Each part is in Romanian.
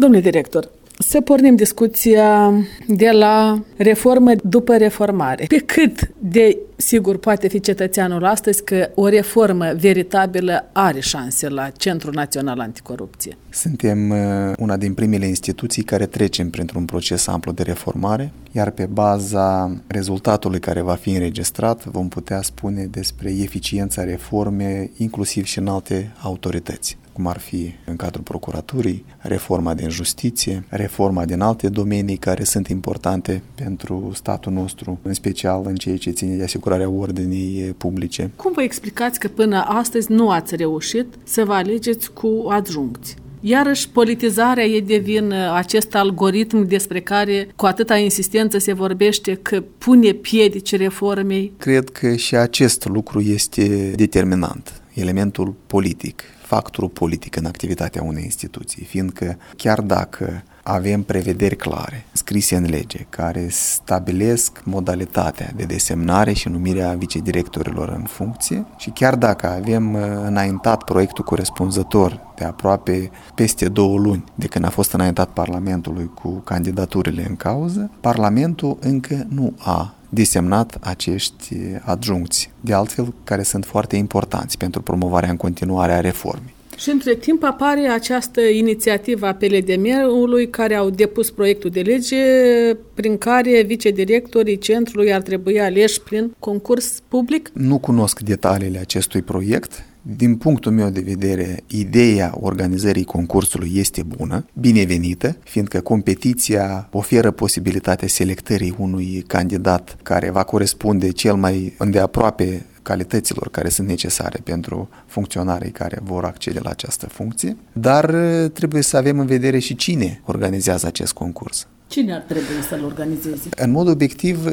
Domnule director, să pornim discuția de la reformă după reformare. Pe cât de sigur poate fi cetățeanul astăzi că o reformă veritabilă are șanse la Centrul Național Anticorupție? Suntem una din primele instituții care trecem printr-un proces amplu de reformare, iar pe baza rezultatului care va fi înregistrat vom putea spune despre eficiența reformei inclusiv și în alte autorități, cum ar fi în cadrul procuraturii, reforma din justiție, reforma din alte domenii care sunt importante pentru statul nostru, în special în ceea ce ține de asigurarea ordinii publice. Cum vă explicați că până astăzi nu ați reușit să vă alegeți cu adjuncți? Iarăși, politizarea ei devine acest algoritm despre care cu atâta insistență se vorbește că pune piedici reformei? Cred că și acest lucru este determinant, elementul politic, factorul politic în activitatea unei instituții, fiindcă chiar dacă avem prevederi clare, scrise în lege, care stabilesc modalitatea de desemnare și numirea vicedirectorilor în funcție și chiar dacă avem înaintat proiectul corespunzător de aproape peste 2 luni de când a fost înaintat Parlamentului cu candidaturile în cauză, Parlamentul încă nu a desemnat acești adjuncți, de altfel care sunt foarte importanți pentru promovarea în continuare a reformei. Și între timp apare această inițiativă a PLDM-ului care au depus proiectul de lege prin care vicedirectorii centrului ar trebui aleși prin concurs public? Nu cunosc detaliile acestui proiect. Din punctul meu de vedere, ideea organizării concursului este bună, binevenită, fiindcă competiția oferă posibilitatea selectării unui candidat care va corespunde cel mai îndeaproape calităților care sunt necesare pentru funcționarii care vor accede la această funcție, dar trebuie să avem în vedere și cine organizează acest concurs. Cine ar trebui să-l organizeze? În mod obiectiv,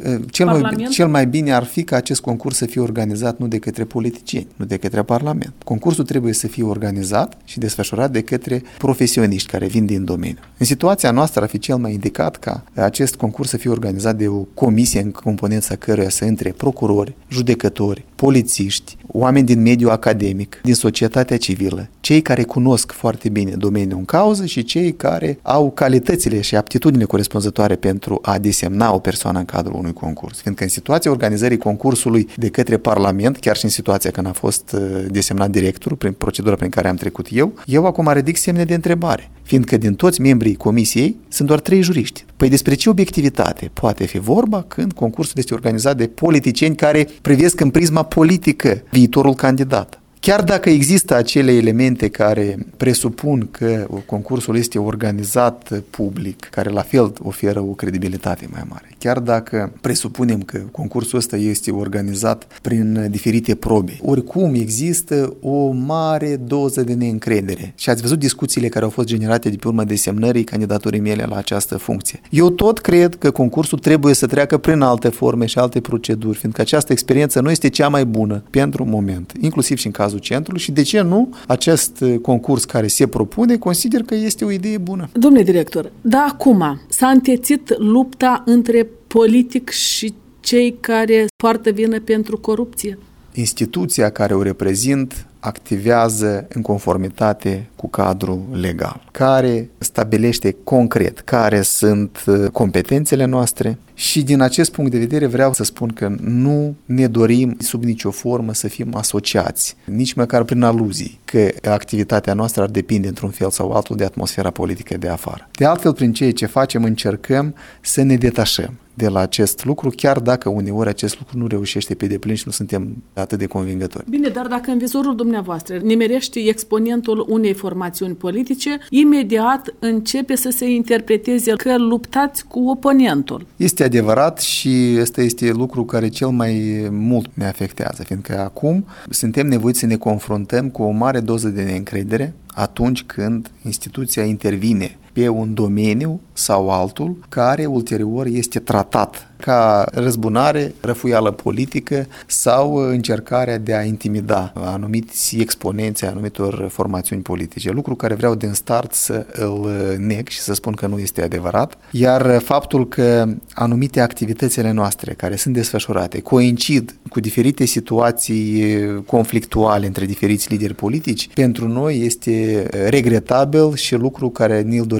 cel mai bine ar fi ca acest concurs să fie organizat nu de către politicieni, nu de către Parlament. Concursul trebuie să fie organizat și desfășurat de către profesioniști care vin din domeniu. În situația noastră ar fi cel mai indicat ca acest concurs să fie organizat de o comisie în componența căruia să intre procurori, judecători, polițiști, oameni din mediul academic, din societatea civilă, cei care cunosc foarte bine domeniul în cauză și cei care au calitățile și aptitudinile corespunzătoare pentru a desemna o persoană în cadrul unui concurs. Fiindcă în situația organizării concursului de către Parlament, chiar și în situația când a fost desemnat directorul, prin procedura prin care am trecut eu acum ridic semne de întrebare. Fiindcă din toți membrii comisiei sunt doar 3 juriști. Păi despre ce obiectivitate poate fi vorba când concursul este organizat de politicieni care privesc în prisma politică viitorul candidat? Chiar dacă există acele elemente care presupun că concursul este organizat public, care la fel oferă o credibilitate mai mare, chiar dacă presupunem că concursul ăsta este organizat prin diferite probe, oricum există o mare doză de neîncredere. Și ați văzut discuțiile care au fost generate de pe urma desemnării candidaturii mele la această funcție. Eu tot cred că concursul trebuie să treacă prin alte forme și alte proceduri, fiindcă această experiență nu este cea mai bună pentru moment, inclusiv și în cazul centrului și de ce nu acest concurs care se propune consider că este o idee bună. Domnule director, dar acum s-a întețit lupta între politic și cei care poartă vină pentru corupție? Instituția care o reprezint activează în conformitate cu cadrul legal, care stabilește concret care sunt competențele noastre și din acest punct de vedere vreau să spun că nu ne dorim sub nicio formă să fim asociați, nici măcar prin aluzii, că activitatea noastră ar depinde într-un fel sau altul de atmosfera politică de afară. De altfel, prin ceea ce facem, încercăm să ne detașăm de la acest lucru, chiar dacă uneori acest lucru nu reușește pe deplin și nu suntem atât de convingători. Bine, dar dacă în vizorul dumneavoastră nimerește exponentul unei formațiuni politice, imediat începe să se interpreteze că luptați cu oponentul. Este adevărat și ăsta este lucru care cel mai mult ne afectează, fiindcă acum suntem nevoiți să ne confruntăm cu o mare doză de neîncredere atunci când instituția intervine pe un domeniu sau altul care ulterior este tratat ca răzbunare, răfuială politică sau încercarea de a intimida anumiți exponenți anumitor formațiuni politice. Lucru care vreau din start să îl neg și să spun că nu este adevărat. Iar faptul că anumite activitățile noastre care sunt desfășurate coincid cu diferite situații conflictuale între diferiți lideri politici, pentru noi este regretabil și lucru care ne-l dorim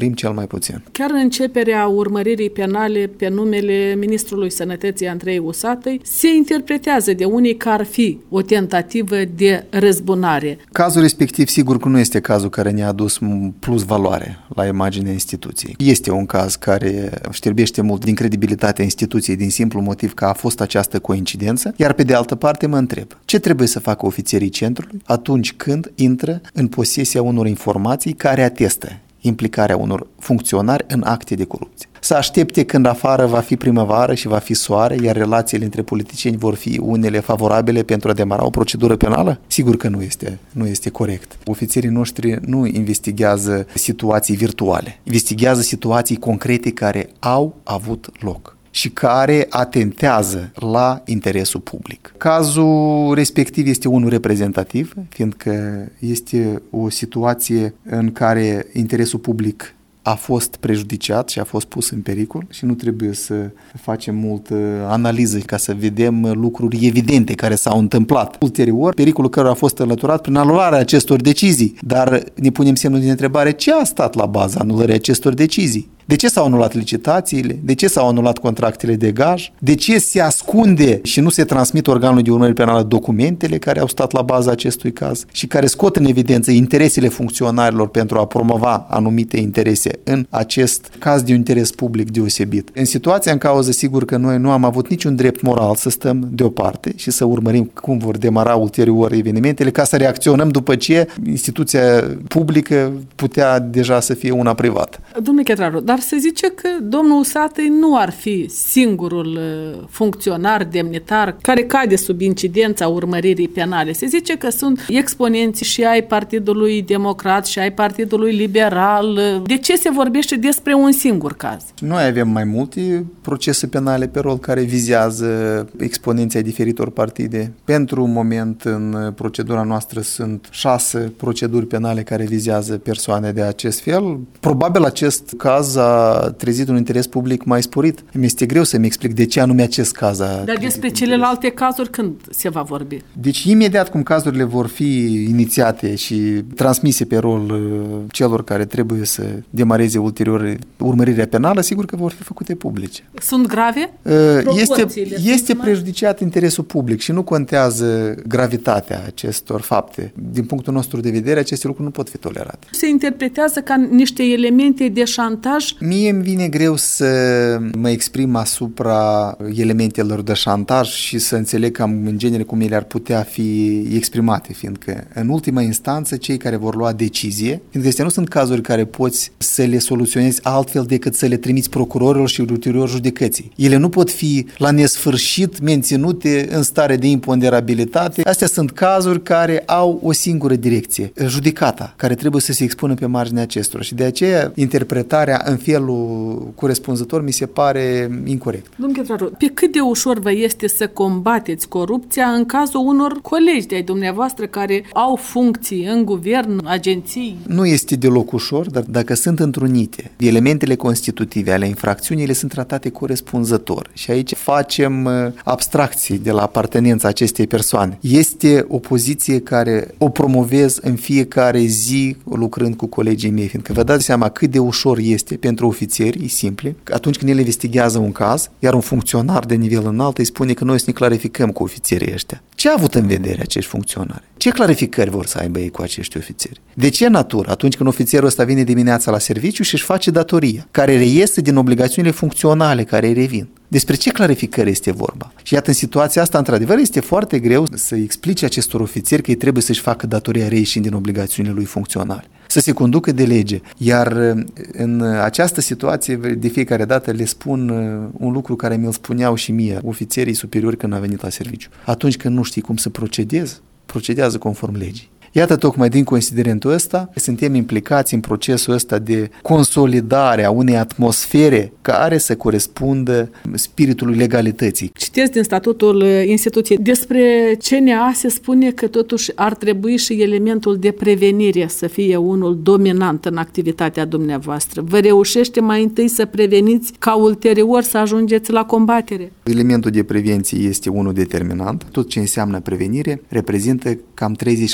dorim cel mai puțin. Chiar începerea urmăririi penale pe numele Ministrului Sănătății Andrei Usatăi se interpretează de unii că ar fi o tentativă de răzbunare. Cazul respectiv, sigur că nu este cazul care ne-a adus plus valoare la imaginea instituției. Este un caz care știrbește mult din credibilitatea instituției din simplu motiv că a fost această coincidență, iar pe de altă parte mă întreb, ce trebuie să facă ofițerii centrului atunci când intră în posesia unor informații care atestă implicarea unor funcționari în acte de corupție? Să aștepte când afară va fi primăvară și va fi soare, iar relațiile între politicieni vor fi unele favorabile pentru a demara o procedură penală? Sigur că nu este corect. Ofițerii noștri nu investigează situații virtuale, investigează situații concrete care au avut loc și care atentează la interesul public. Cazul respectiv este unul reprezentativ, fiindcă este o situație în care interesul public a fost prejudiciat și a fost pus în pericol și nu trebuie să facem multă analiză ca să vedem lucruri evidente care s-au întâmplat. Ulterior, pericolul cărora a fost înlăturat prin anularea acestor decizii, dar ne punem semnul de întrebare: ce a stat la baza anulării acestor decizii? De ce s-au anulat licitațiile? De ce s-au anulat contractele de gaj? De ce se ascunde și nu se transmit organului de urmărire penală documentele care au stat la baza acestui caz și care scot în evidență interesele funcționarilor pentru a promova anumite interese în acest caz de un interes public deosebit? În situația în cauză, sigur că noi nu am avut niciun drept moral să stăm deoparte și să urmărim cum vor demara ulterior evenimentele, ca să reacționăm după ce instituția publică putea deja să fie una privată. Domnule Chetraru, dar se zice că domnul Usatăi nu ar fi singurul funcționar, demnitar, care cade sub incidența urmăririi penale. Se zice că sunt exponenți și ai Partidului Democrat și ai Partidului Liberal. De ce se vorbește despre un singur caz? Noi avem mai multe procese penale pe rol care vizează exponenții ai diferitor partide. Pentru un moment, în procedura noastră sunt 6 proceduri penale care vizează persoane de acest fel. Probabil acest caz a trezit un interes public mai sporit. Mi este greu să-mi explic de ce anume acest caz a... Dar despre celelalte cazuri când se va vorbi? Deci imediat cum cazurile vor fi inițiate și transmise pe rol celor care trebuie să demareze ulterior urmărirea penală, sigur că vor fi făcute publice. Sunt grave? Este prejudiciat interesul public și nu contează gravitatea acestor fapte. Din punctul nostru de vedere, aceste lucruri nu pot fi tolerate. Se interpretează ca niște elemente de șantaj? Mie îmi vine greu să mă exprim asupra elementelor de șantaj și să înțeleg cam în genere cum ele ar putea fi exprimate, fiindcă în ultima instanță cei care vor lua decizie, fiindcă astea nu sunt cazuri care poți să le soluționezi altfel decât să le trimiți procurorilor și ulterior judecății. Ele nu pot fi la nesfârșit menținute în stare de imponderabilitate. Astea sunt cazuri care au o singură direcție, judecata, care trebuie să se expună pe marginea acestora și de aceea interpretarea în felul corespunzător mi se pare incorect. Domnul Chetraru, pe cât de ușor vă este să combateți corupția în cazul unor colegi de-ai dumneavoastră care au funcții în guvern, agenții? Nu este deloc ușor, dar dacă sunt întrunite elementele constitutive ale infracțiunii, ele sunt tratate corespunzător și aici facem abstracții de la apartenența acestei persoane. Este o poziție care o promovez în fiecare zi lucrând cu colegii mei, fiindcă vă dați seama cât de ușor este pentru ofițeri, simple, atunci când el investigează un caz, iar un funcționar de nivel înalt îi spune că noi să ne clarificăm cu ofițerii ăștia. Ce a avut în vedere acești funcționari? Ce clarificări vor să aibă ei cu acești ofițeri? De ce natură? Atunci când ofițerul ăsta vine dimineața la serviciu și își face datoria, care reiese din obligațiunile funcționale care îi revin. Despre ce clarificări este vorba? Și iată, în situația asta, într-adevăr, este foarte greu să explice acestor ofițeri că ei trebuie să-și facă datoria reieșind din obligațiunile lui funcționale, să se conducă de lege. Iar în această situație, de fiecare dată le spun un lucru care mi-l spuneau și mie ofițerii superiori când au venit la serviciu. Atunci când nu știi cum să procedezi, procedează conform legii. Iată, tocmai din considerentul ăsta, suntem implicați în procesul ăsta de consolidare a unei atmosfere care să corespundă spiritului legalității. Citesc din statutul instituției. Despre CNA se spune că totuși ar trebui și elementul de prevenire să fie unul dominant în activitatea dumneavoastră. Vă reușește mai întâi să preveniți ca ulterior să ajungeți la combatere? Elementul de prevenție este unul determinant. Tot ce înseamnă prevenire reprezintă cam 30%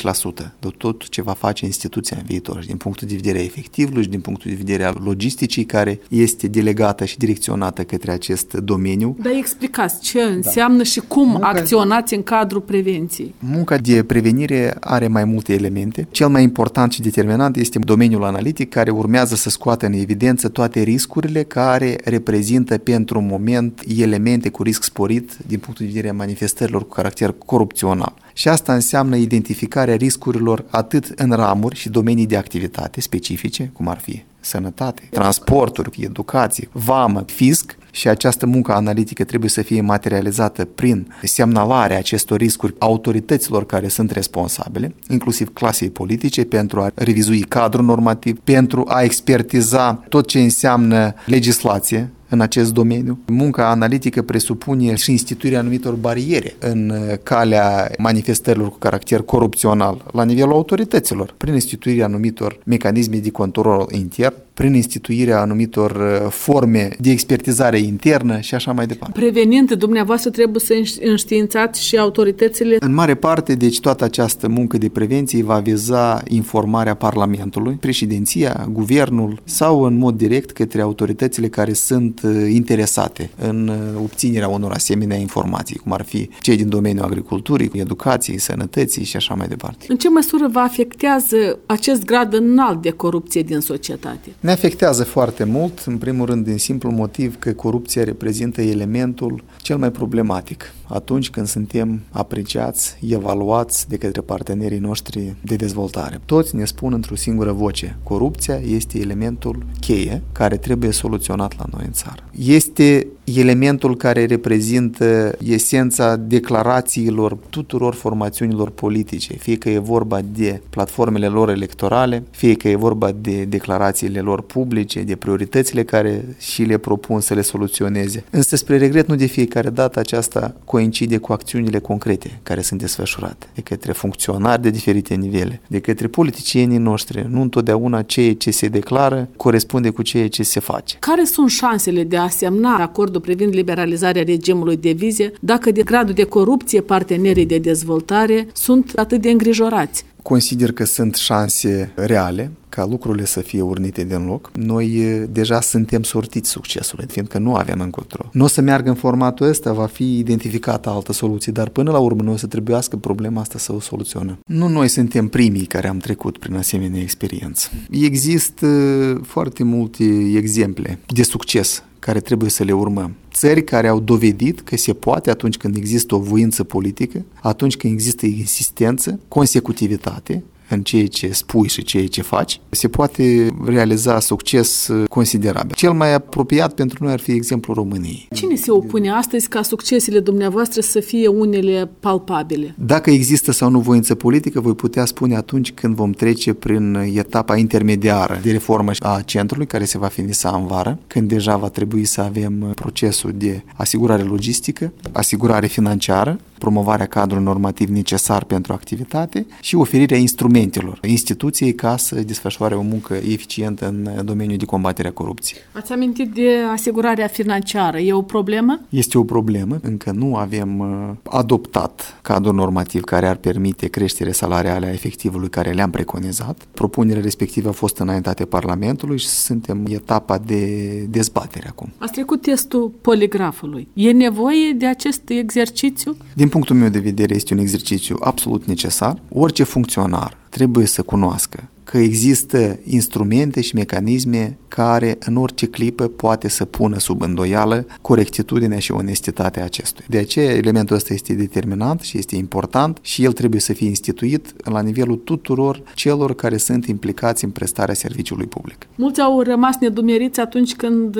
bază de tot ce va face instituția în viitor, și din punctul de vedere efectivului și din punctul de vedere al logisticii care este delegată și direcționată către acest domeniu. Dar explicați ce înseamnă și cum acționați în cadrul prevenției. Munca de prevenire are mai multe elemente. Cel mai important și determinant este domeniul analitic, care urmează să scoată în evidență toate riscurile care reprezintă pentru moment elemente cu risc sporit din punctul de vedere a manifestărilor cu caracter corupțional. Și asta înseamnă identificarea riscurilor atât în ramuri și domenii de activitate specifice, cum ar fi sănătate, transporturi, educație, vamă, fisc, și această muncă analitică trebuie să fie materializată prin semnalarea acestor riscuri autorităților care sunt responsabile, inclusiv clasei politice, pentru a revizui cadrul normativ, pentru a expertiza tot ce înseamnă legislație în acest domeniu. Munca analitică presupune și instituirea anumitor bariere în calea manifestărilor cu caracter corupțional la nivelul autorităților, prin instituirea anumitor mecanisme de control intern, prin instituirea anumitor forme de expertizare internă și așa mai departe. Prevenind, dumneavoastră trebuie să înștiințați și autoritățile? În mare parte, deci toată această muncă de prevenție va viza informarea Parlamentului, președinția, guvernul sau în mod direct către autoritățile care sunt interesate în obținerea unor asemenea informații, cum ar fi cei din domeniul agriculturii, educației, sănătății și așa mai departe. În ce măsură vă afectează acest grad înalt de corupție din societate? Ne afectează foarte mult, în primul rând din simplu motiv că corupția reprezintă elementul cel mai problematic atunci când suntem apreciați, evaluați de către partenerii noștri de dezvoltare. Toți ne spun într-o singură voce: corupția este elementul cheie care trebuie soluționat la noi în țară. Este elementul care reprezintă esența declarațiilor tuturor formațiunilor politice, fie că e vorba de platformele lor electorale, fie că e vorba de declarațiile lor publice, de prioritățile care și le propun să le soluționeze. Însă, spre regret, nu de fiecare dată aceasta coincide cu acțiunile concrete care sunt desfășurate de către funcționari de diferite nivele, de către politicienii noștri. Nu întotdeauna ceea ce se declară corespunde cu ceea ce se face. Care sunt șansele de a semna acordul privind liberalizarea regimului de vize dacă de gradul de corupție partenerii de dezvoltare sunt atât de îngrijorați? Consider că sunt șanse reale ca lucrurile să fie urnite din loc. Noi deja suntem sortiți succesului, fiindcă nu avem încotro. Nu o să meargă în formatul ăsta, va fi identificată altă soluție, dar până la urmă noi o să trebuiască problema asta să o soluționăm. Nu noi suntem primii care am trecut prin asemenea experiență. Există foarte multe exemple de succes care trebuie să le urmăm. Țări care au dovedit că se poate atunci când există o voință politică, atunci când există insistență, consecutivitate în ceea ce spui și ceea ce faci, se poate realiza succes considerabil. Cel mai apropiat pentru noi ar fi exemplul României. Cine se opune astăzi ca succesele dumneavoastră să fie unele palpabile? Dacă există sau nu voință politică, voi putea spune atunci când vom trece prin etapa intermediară de reformă a centrului, care se va finisa în vară, când deja va trebui să avem procesul de asigurare logistică, asigurare financiară, promovarea cadrului normativ necesar pentru activitate și oferirea instrumentelor instituției ca să desfășoare o muncă eficientă în domeniul de combatere a corupției. Ați amintit de asigurarea financiară. E o problemă? Este o problemă. Încă nu avem adoptat cadrul normativ care ar permite creșterea salarială a efectivului care le-am preconizat. Propunerile respective au fost înaintate Parlamentului și suntem în etapa de dezbatere acum. Ați trecut testul poligrafului. E nevoie de acest exercițiu? Din punctul meu de vedere, este un exercițiu absolut necesar. Orice funcționar trebuie să cunoască că există instrumente și mecanisme care în orice clipă poate să pună sub îndoială corectitudinea și onestitatea acestuia. De aceea, elementul ăsta este determinant și este important și el trebuie să fie instituit la nivelul tuturor celor care sunt implicați în prestarea serviciului public. Mulți au rămas nedumeriți atunci când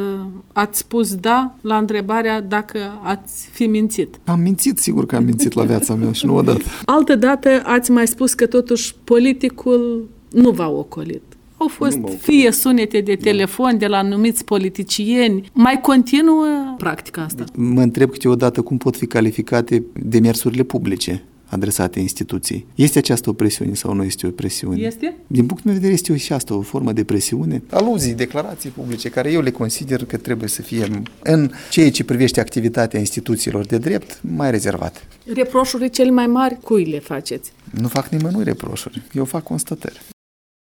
ați spus da la întrebarea dacă ați fi mințit. Am mințit, sigur că am mințit la viața mea și nu odată. Altădată ați mai spus că totuși politicul nu v-a ocolit. Au fost fie sunete de telefon de la anumiți politicieni. Mai continuă practica asta? Mă întreb câteodată cum pot fi calificate demersurile publice adresate instituției. Este această o presiune sau nu este o presiune? Este? Din punctul meu de vedere este și asta o formă de presiune. Aluzii, declarații publice, care eu le consider că trebuie să fie în ceea ce privește activitatea instituțiilor de drept mai rezervate. Reproșurile cele mai mari cui le faceți? Nu fac nimănui reproșuri, eu fac constatări.